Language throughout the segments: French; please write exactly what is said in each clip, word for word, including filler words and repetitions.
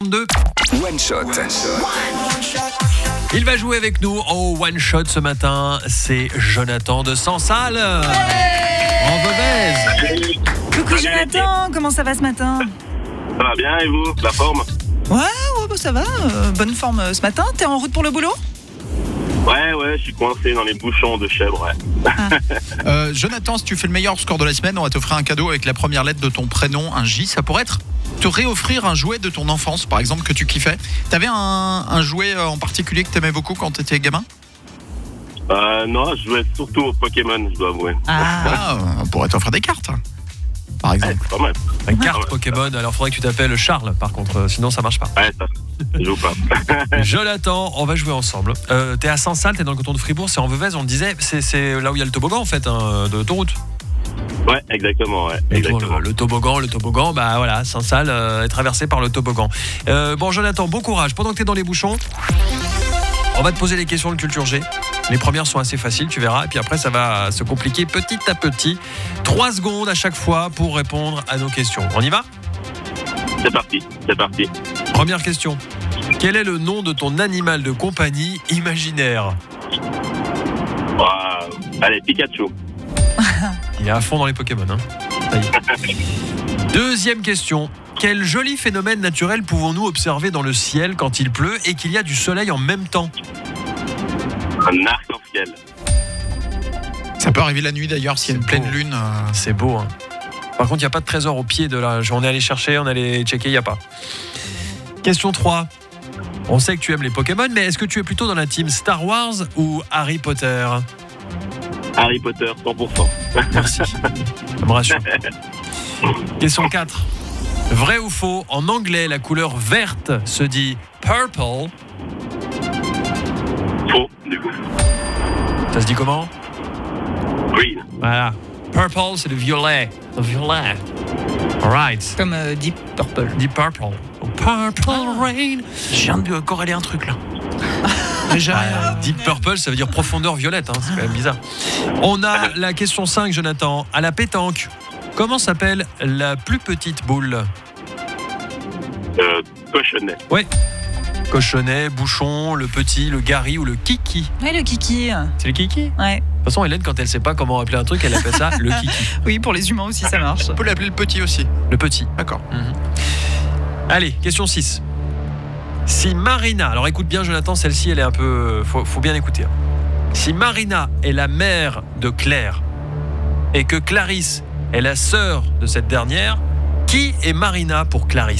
trente-deux. One Shot. Il va jouer avec nous au One Shot ce matin. C'est Jonathan de Sansal. En Veuvez. Coucou Jonathan, comment ça va ce matin? Ça va bien et vous? La forme? Ouais, ouais, bah ça va. Euh, bonne forme euh, ce matin. T'es en route pour le boulot? Ouais, ouais, je suis coincé dans les bouchons de chèvre, ouais. Ah. Euh, Jonathan, si tu fais le meilleur score de la semaine, on va t'offrir un cadeau avec la première lettre de ton prénom, un J. Ça pourrait être te réoffrir un jouet de ton enfance, par exemple, que tu kiffais. T'avais un, un jouet en particulier que t'aimais beaucoup quand t'étais gamin? Euh, non, je jouais surtout au Pokémon, je dois avouer. Ah. Ah, on pourrait t'offrir des cartes, par Ouais, exemple. c'est pas mal. Une carte Ah ouais. Pokémon. Alors, faudrait que tu t'appelles Charles, par contre. euh, Sinon, ça marche pas. Ouais, ça, je joue pas. Jonathan, on va jouer ensemble. Euh, t'es à Sansal, t'es dans le canton de Fribourg, c'est en Veuvez. On le disait, c'est, c'est là où il y a le toboggan, en fait, hein, de l'autoroute. Ouais, exactement, ouais. Et pour Exactement. le, le toboggan, le toboggan, bah voilà, Sansal euh, est traversé par le toboggan. Euh, bon, Jonathan, bon courage. Pendant que t'es dans les bouchons, on va te poser des questions de culture G. Les premières sont assez faciles, tu verras. Et puis après, ça va se compliquer petit à petit. Trois secondes à chaque fois pour répondre à nos questions. On y va ? C'est parti, c'est parti. Première question. Quel est le nom de ton animal de compagnie imaginaire ? Waouh. Allez, Pikachu. Il est à fond dans les Pokémon. Hein. Ça y est. Deuxième question. Quel joli phénomène naturel pouvons-nous observer dans le ciel quand il pleut et qu'il y a du soleil en même temps ? Un arc-en-ciel. Ça peut arriver la nuit d'ailleurs, s'il y a une C'est pleine beau. lune. euh, C'est beau. Hein. Par contre, il n'y a pas de trésor au pied de la... On est allé chercher, on est allé checker, il n'y a pas. Question trois. On sait que tu aimes les Pokémon, mais est-ce que tu es plutôt dans la team Star Wars ou Harry Potter ? Harry Potter, cent pour cent. Merci. Ça me rassure. Question quatre. Vrai ou faux, en anglais, la couleur verte se dit purple. Faux, du coup. Ça se dit comment ? Green. Voilà. Purple, c'est le violet. Le violet. Alright. Comme euh, Deep Purple. Deep purple. Purple rain. Je viens de corréler un truc là. Déjà. Ah, Deep purple, ça veut dire profondeur violette. Hein. C'est quand même bizarre. On a la question cinq, Jonathan. À la pétanque, comment s'appelle la plus petite boule ? Euh, cochonnet. Cochonnet, bouchon, le petit, le gari ou le kiki ? Ouais, le kiki. C'est le kiki ? Ouais. De toute façon, Hélène, quand elle sait pas comment appeler un truc, elle appelle ça le kiki. Oui, pour les humains aussi, ça marche. On peut l'appeler le petit aussi. Le petit. D'accord. Mhm. Allez, question six. Si Marina, alors écoute bien Jonathan, celle-ci elle est un peu, faut, faut bien écouter. hein. Si Marina est la mère de Claire et que Clarisse est la sœur de cette dernière, qui est Marina pour Clarisse ?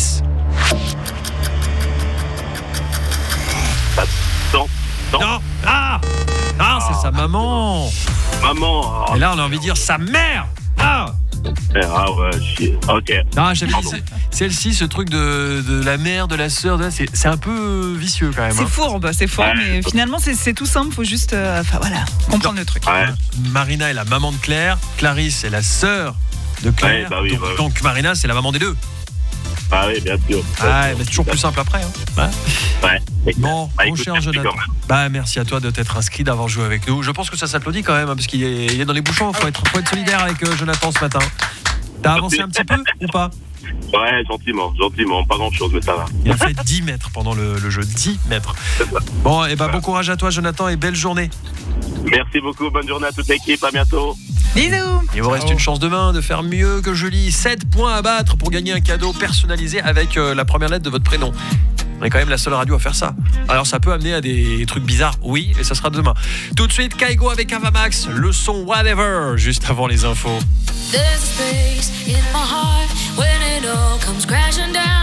Non. Non. Non. Ah Ah, c'est sa maman. Maman. Oh, Et là on a envie de dire sa mère. Ah ah ouais, chier. Ok. Non, j'avais dit, Pardon. c'est- celle-ci, ce truc de, de la mère, de la sœur, de- c'est, c'est un peu vicieux quand même. C'est hein. fourbe, c'est fourbe, Ouais. mais finalement c'est, c'est tout simple, faut juste euh, enfin voilà, comprendre le truc. Ouais. Marina est la maman de Claire, Clarisse est la sœur de Claire, Ouais, bah oui, donc, bah oui. donc Marina c'est la maman des deux. Ah oui, bien sûr. Ah, mais c'est toujours plus simple après. Hein. Ouais. Ouais. Bon, Bah, mon écoute, cher merci Jonathan. quand même. Bah, merci à toi de t'être inscrit, d'avoir joué avec nous. Je pense que ça s'applaudit quand même, hein, parce qu'il est, il est dans les bouchons. Faut être, faut être solidaire avec euh, Jonathan ce matin. T'as avancé un petit peu ou pas ? Ouais, gentiment, gentiment. Pas grand-chose, mais ça va. Il a fait dix mètres pendant le, le jeu. dix mètres. C'est ça. Bon, et bah, bon courage à toi, Jonathan, et belle journée. Merci beaucoup. Bonne journée à toute l'équipe. À bientôt. Bisous. Il vous reste une chance demain de faire mieux que Julie. sept points à battre pour gagner un cadeau personnalisé avec euh, la première lettre de votre prénom. On est quand même la seule radio à faire ça. Alors ça peut amener à des trucs bizarres, oui, et ça sera demain. Tout de suite, Kaigo avec Avamax, le son Whatever, juste avant les infos. There's a space in my heart when it all comes crashing down.